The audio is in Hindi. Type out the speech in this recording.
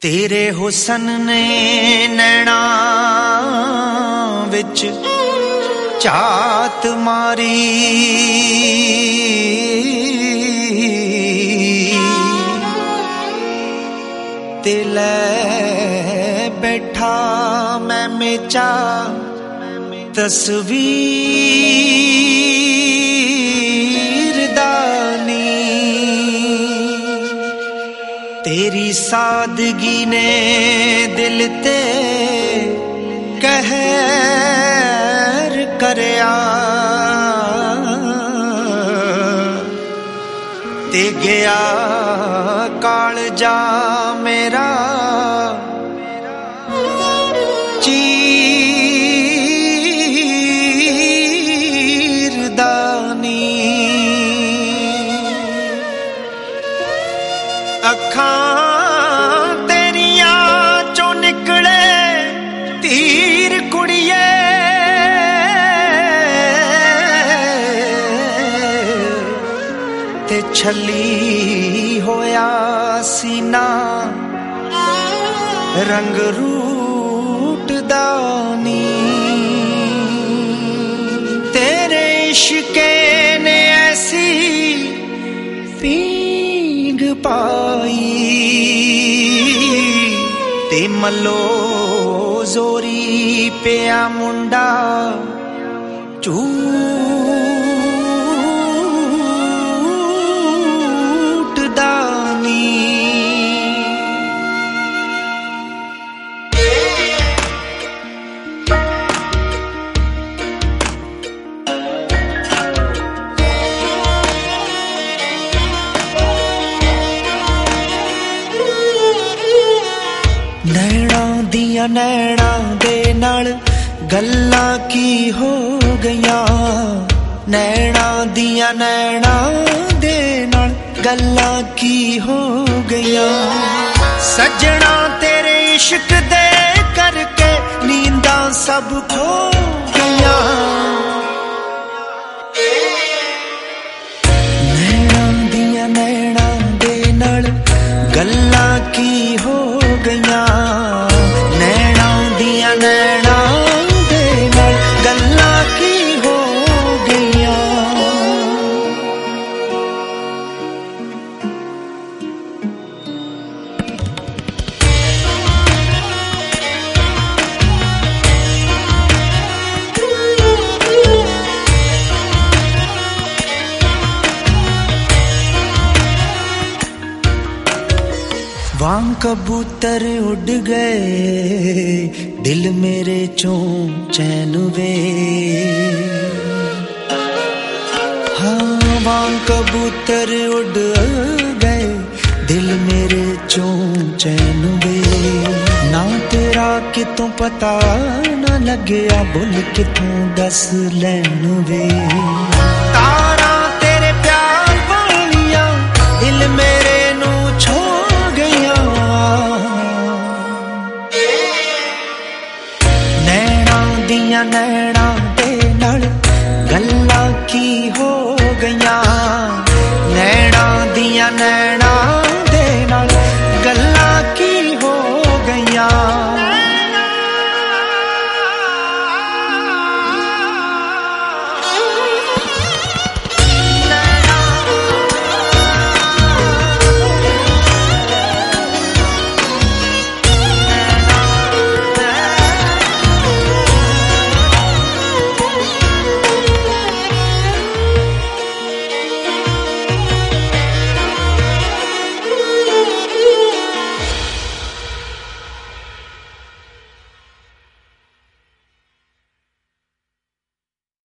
तेरे हुसन ने नैना विच चात मारी, ते ले बैठा मैं मेचा तस्वीर दानी। तेरी सादगी ने दिल ते कहर करया, ते गया कालजा मेरा चीरदानी। अखां तेरिया चो निकले तीर कुड़िए, ते छली होया सीना रंग रूट दानी। तेरे इश्के ने ऐसी पींग पाई, ते मलो जोरी पिया मुंडा झूठ दानी। नैना दिया नैना दे नाल गल्लां की हो गईयां, नैना दिया नैना दे नाल गल्लां की हो गईयां। सजना तेरे इश्क दे करके नींदां सब खो गईयां। नैना दिया नैना दे नाल गल्लां की हो गईयां, नैना दिया नैना दे नाल गल्लां की हो गईयां। वांग कबूतर उड़ गए दिल मेरे चों चैन वे, हाँ वांग कबूतर उड़ गए दिल मेरे चों चैन वे। ना तेरा कितों पता ना लग्या बुल कितों दस लैन वे। तारा तेरे प्यार वालियां दिल में